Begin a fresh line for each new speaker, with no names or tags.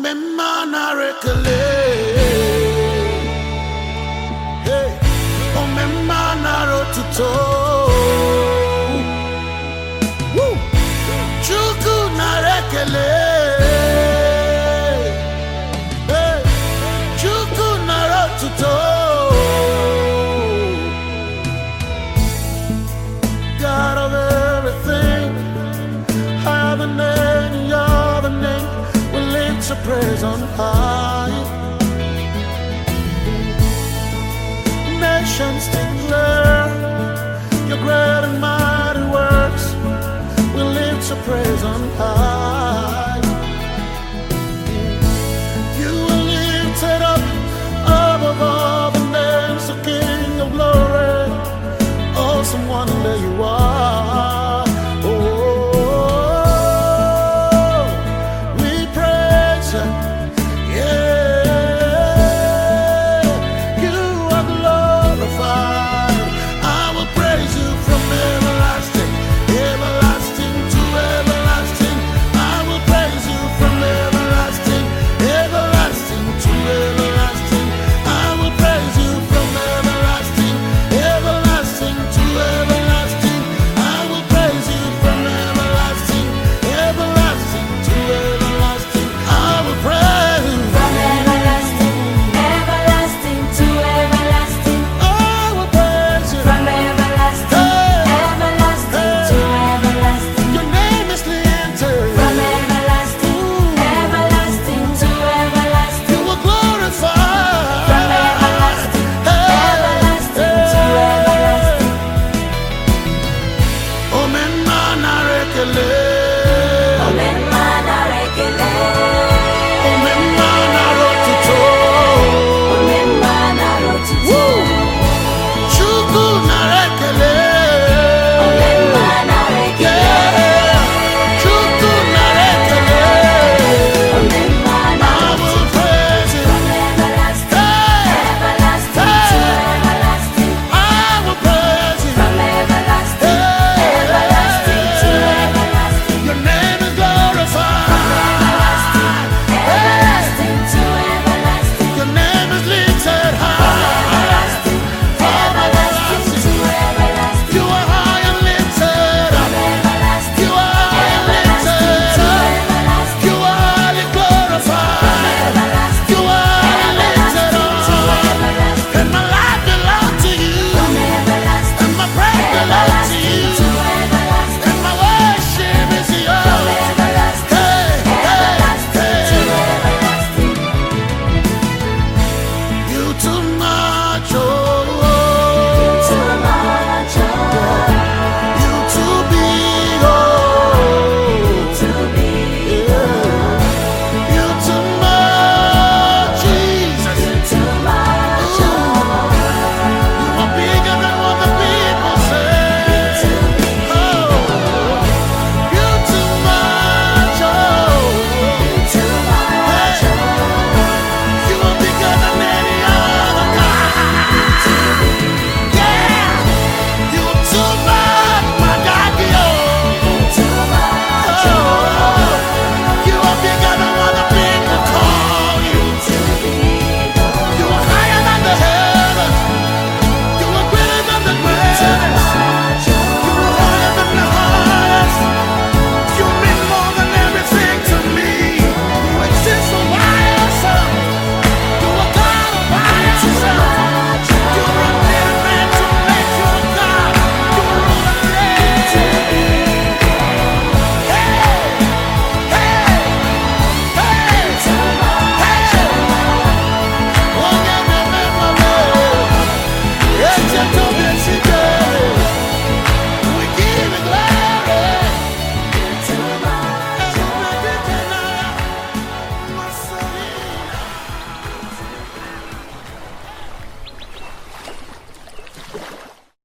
Omemana rekele, hey, omemana rotuto, woo, chuku na rekele, hey, chuku na rotuto, God of everything, higher than any other name. To praise on high. Nations declare your great and mighty works. We live to praise on high. You are lifted up above all the names, the King of glory. Awesome wonder you are. Omemana rekele.